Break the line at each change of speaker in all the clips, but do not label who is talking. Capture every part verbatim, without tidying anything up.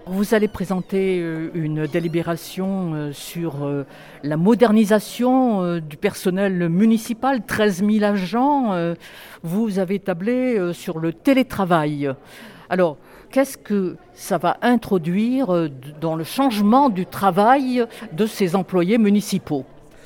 Vous allez présenter euh, une délibération euh, sur euh, la modernisation euh, du personnel municipal, treize mille agents. euh, Vous avez tablé euh, sur le télétravail. Alors, qu'est-ce que ça va introduire euh, dans le changement du travail de ces employés municipaux ?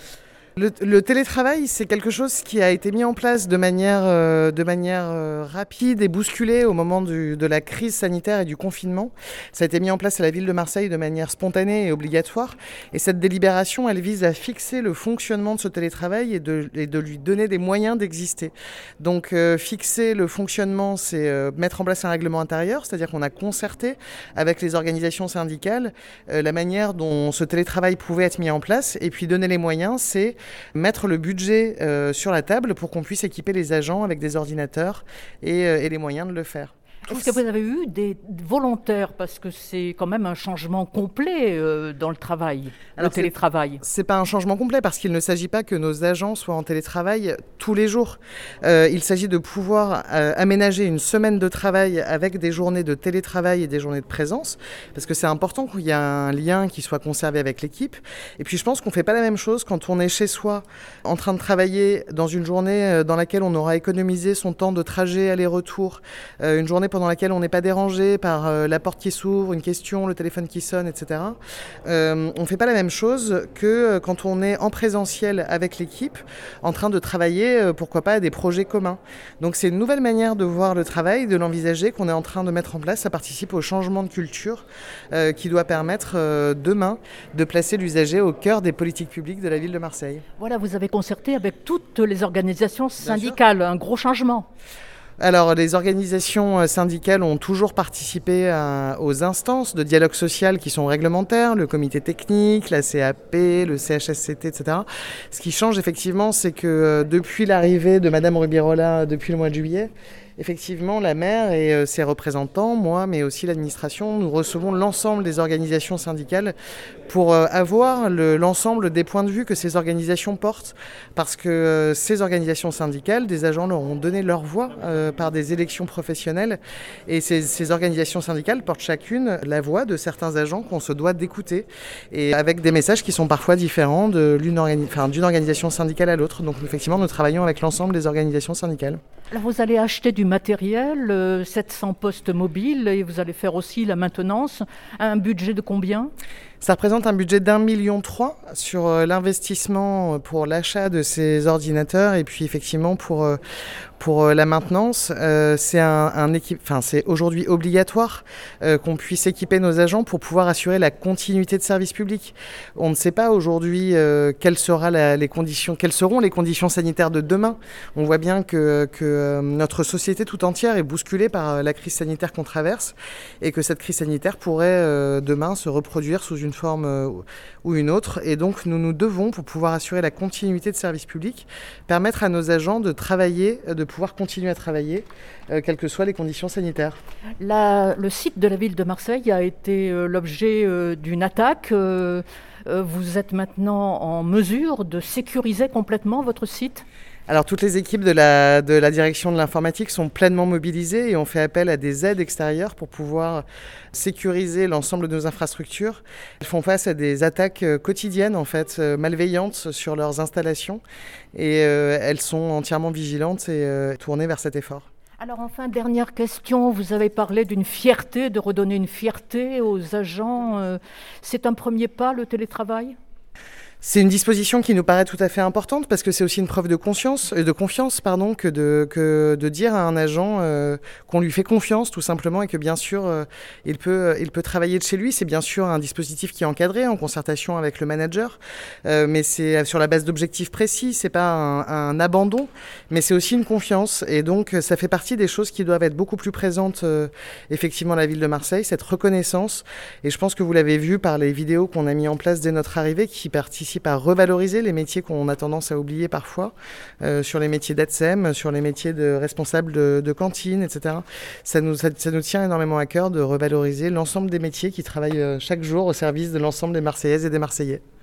Le, le télétravail, c'est quelque chose qui a été mis en place de manière, euh, de manière euh, rapide et bousculée au moment du, de la crise sanitaire et du confinement. Ça a été mis en place à la ville de Marseille de manière spontanée et obligatoire. Et cette délibération, elle vise à fixer le fonctionnement de ce télétravail et de, et de lui donner des moyens d'exister. Donc euh, fixer le fonctionnement, c'est euh, mettre en place un règlement intérieur, c'est-à-dire qu'on a concerté avec les organisations syndicales euh, la manière dont ce télétravail pouvait être mis en place. Et puis donner les moyens, c'est mettre le budget euh, sur la table pour qu'on puisse équiper les agents avec des ordinateurs et, euh, et les moyens de le faire.
Est-ce que vous avez eu des volontaires, parce que c'est quand même un changement complet euh, dans le travail,
Alors
le télétravail?
C'est, c'est pas un changement complet parce qu'il ne s'agit pas que nos agents soient en télétravail tous les jours. Euh, il s'agit de pouvoir euh, aménager une semaine de travail avec des journées de télétravail et des journées de présence, parce que c'est important qu'il y ait un lien qui soit conservé avec l'équipe. Et puis je pense qu'on fait pas la même chose quand on est chez soi en train de travailler dans une journée dans laquelle on aura économisé son temps de trajet aller-retour, euh, une journée pendant laquelle on n'est pas dérangé par euh, la porte qui s'ouvre, une question, le téléphone qui sonne, et cetera. Euh, on ne fait pas la même chose que quand on est en présentiel avec l'équipe, en train de travailler, euh, pourquoi pas, à des projets communs. Donc c'est une nouvelle manière de voir le travail, de l'envisager, qu'on est en train de mettre en place. Ça participe au changement de culture euh, qui doit permettre euh, demain de placer l'usager au cœur des politiques publiques de la ville de Marseille.
Voilà, vous avez concerté avec toutes les organisations syndicales, un gros changement.
Alors, les organisations syndicales ont toujours participé à, aux instances de dialogue social qui sont réglementaires, le comité technique, la C A P, le C H S C T, et cetera. Ce qui change effectivement, c'est que depuis l'arrivée de Madame Rubirola depuis le mois de juillet, effectivement, la maire et ses représentants, moi, mais aussi l'administration, nous recevons l'ensemble des organisations syndicales pour avoir le, l'ensemble des points de vue que ces organisations portent. Parce que ces organisations syndicales, des agents leur ont donné leur voix euh, par des élections professionnelles. Et ces, ces organisations syndicales portent chacune la voix de certains agents qu'on se doit d'écouter. Et avec des messages qui sont parfois différents de l'une organi- enfin, d'une organisation syndicale à l'autre. Donc effectivement, nous travaillons avec l'ensemble des organisations syndicales.
Alors vous allez acheter du matériel, euh, sept cents postes mobiles, et vous allez faire aussi la maintenance. Un budget de combien ?
Ça représente un budget d'un million trois sur euh, l'investissement pour l'achat de ces ordinateurs et puis effectivement pour, euh, pour euh, la maintenance. Euh, c'est, un, un équipe, enfin, c'est aujourd'hui obligatoire euh, qu'on puisse équiper nos agents pour pouvoir assurer la continuité de service public. On ne sait pas aujourd'hui euh, quelles, sera la, les conditions, quelles seront les conditions sanitaires de demain. On voit bien que, que euh, notre société tout entière est bousculée par la crise sanitaire qu'on traverse et que cette crise sanitaire pourrait euh, demain se reproduire sous une forme euh, ou une autre. Et donc nous nous devons, pour pouvoir assurer la continuité de service public, permettre à nos agents de travailler, de pouvoir continuer à travailler, euh, quelles que soient les conditions sanitaires.
La, le site de la ville de Marseille a été euh, l'objet euh, d'une attaque. Euh, euh, vous êtes maintenant en mesure de sécuriser complètement votre site ?
Alors toutes les équipes de la, de la direction de l'informatique sont pleinement mobilisées et on fait appel à des aides extérieures pour pouvoir sécuriser l'ensemble de nos infrastructures. Elles font face à des attaques quotidiennes en fait, malveillantes sur leurs installations et euh, elles sont entièrement vigilantes et euh, tournées vers cet effort.
Alors enfin, dernière question, vous avez parlé d'une fierté, de redonner une fierté aux agents. Euh, c'est un premier pas, le télétravail ?
C'est une disposition qui nous paraît tout à fait importante parce que c'est aussi une preuve de conscience, de confiance pardon, que de, que de dire à un agent euh, qu'on lui fait confiance tout simplement et que bien sûr euh, il peut, il peut travailler de chez lui. C'est bien sûr un dispositif qui est encadré en concertation avec le manager, euh, mais c'est sur la base d'objectifs précis, c'est pas un, un abandon, mais c'est aussi une confiance et donc ça fait partie des choses qui doivent être beaucoup plus présentes euh, effectivement à la ville de Marseille, cette reconnaissance et je pense que vous l'avez vu par les vidéos qu'on a mis en place dès notre arrivée qui participent à revaloriser les métiers qu'on a tendance à oublier parfois, euh, sur les métiers d'A T S E M, sur les métiers de responsables de, de cantine, et cetera. Ça nous, ça, ça nous tient énormément à cœur de revaloriser l'ensemble des métiers qui travaillent chaque jour au service de l'ensemble des Marseillaises et des Marseillais.